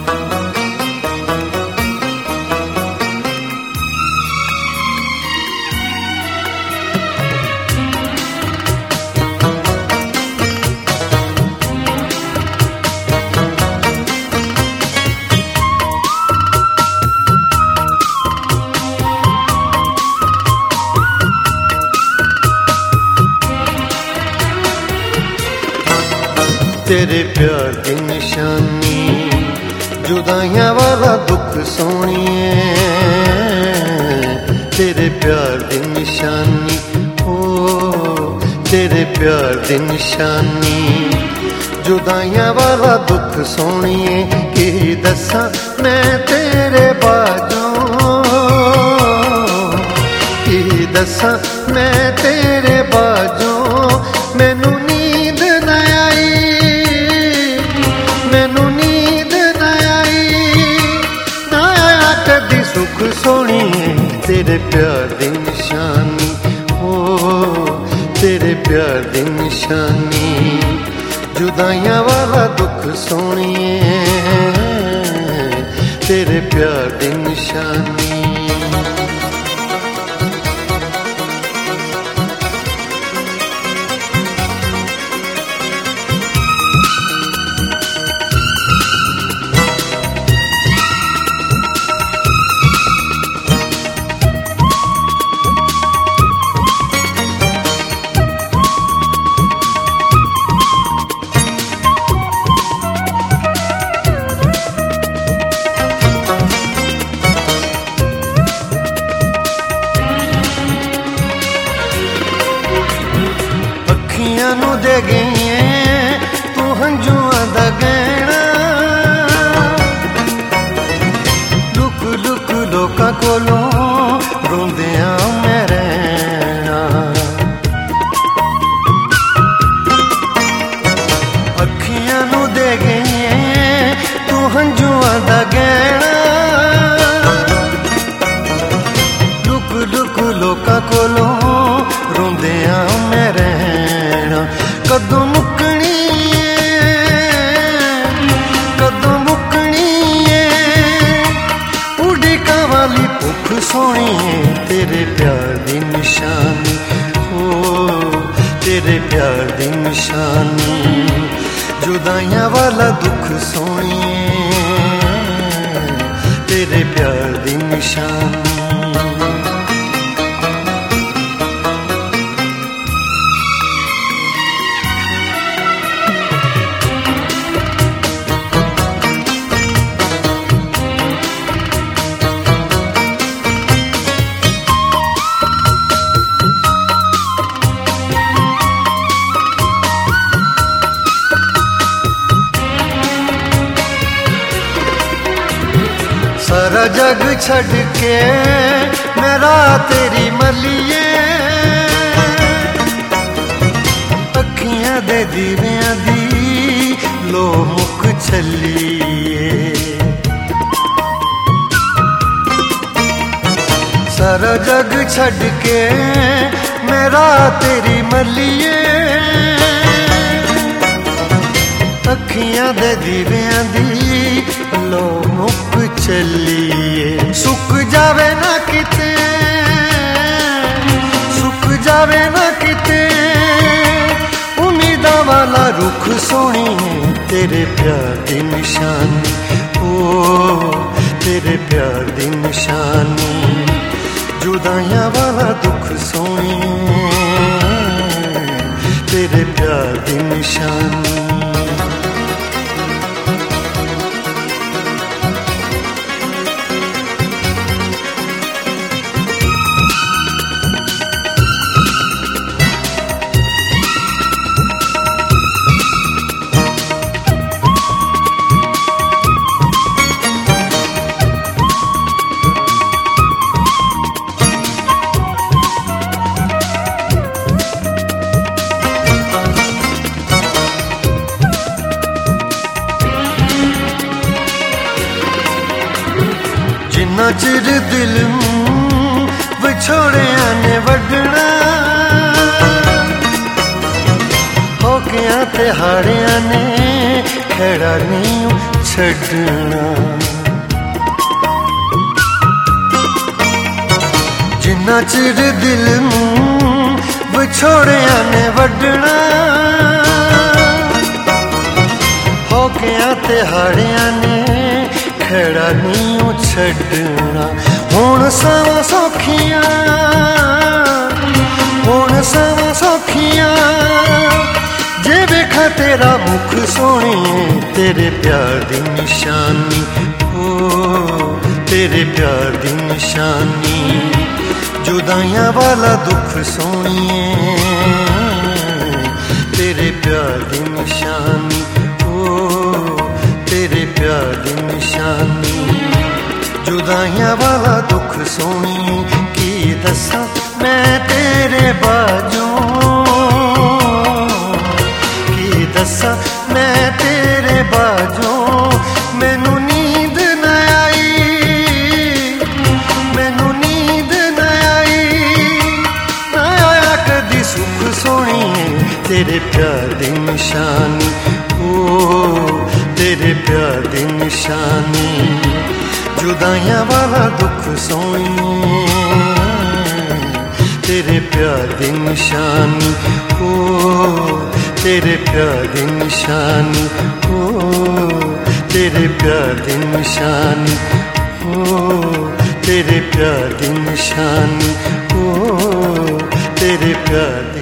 तेरे प्यार की निशानी जुदाइयां वाला दुख सोनिए, तेरे प्यार की निशानी ओ तेरे प्यार की निशानी जुदाइयां वाला दुख सोनिए। की दसा मैं तेरे बाजों, की दसा मैं तेरे बाजों, मैनू नींद न आई, मैनू नींद न आई, ना आया कदी सुख सोनिए। तेरे प्यार की निशानी ओ तेरे प्यार की निशानी जुदाइयां वाला दुख सोनिए, तेरे प्यार की निशानी। नू दे गई तू हंजुआं दा गहना, लुक लुक लोकां कोलों रोंदियां मैं रहना। अखियां नू दे गई तू हंजुआं दा गहना, लुक लुक लोकां कोलों रोंदियां मैं रहना। कदों मुकनी कदों मुकनी उड़ीका वाली भुख सोनिए। तेरे प्यार की निशानी ओ तेरे प्यार की निशानी जुदाइयां वाला दुख सोनिए, तेरे प्यार की निशानी। सारा जग छड़ के मेरा तेरी मलिए, अखियां दे दीवियां दी लो मुख छलिए। सारा जग छड़ के मेरा तेरी मलिए, अखियां दे दीवियां दी लो मुख चलिए। सुख जावे ना किते, सुख जावे ना किते उम्मीदां वाला रुख सोनिए। तेरे प्यार की निशानी ओ तेरे प्यार की निशानी जुदाइयां वाला दुख सोनिए, तेरे प्यार की निशानी। जिन्ना चिर दिल विछोड़िया ने वडना, होकिया तिहाड़ियां ने खड़ा नहीं छड़ना। जिन्ना चिर दिल नूं विछोड़िया ने वड्डना, हो गया तिहाड़ियां ने खड़ा नहीं छड़ना। हुण सावां सौखियां, हुण सावां सौखियां, जे वेखा तेरा मुख सोहणीए, तेरे प्यार दी निशानी, ओ तेरे प्यार दी निशानी। जुदाइयां वाला दुख सोहणीए, तेरे प्यार दी निशानी, ओ तेरे प्यार दी निशानी। जुदाइयां वाला दुख सोहणीए, की दसा मैं तेरे बाजों, की दसा मैं तेरे बाजों। मैनू नींद न आई, मैनू नींद न आई, ना आया कदी सुख सोहणीए, तेरे प्यार दी निशानी, ओ तेरे प्यार दी निशानी। जुदाइयां वाला दुख सोहणीए, तेरे प्यार दी निशानी, ओ तेरे प्यार दी निशानी, ओ तेरे प्यार दी निशानी, ओ तेरे प्यार दी निशानी, ओ तेरे प्यार दी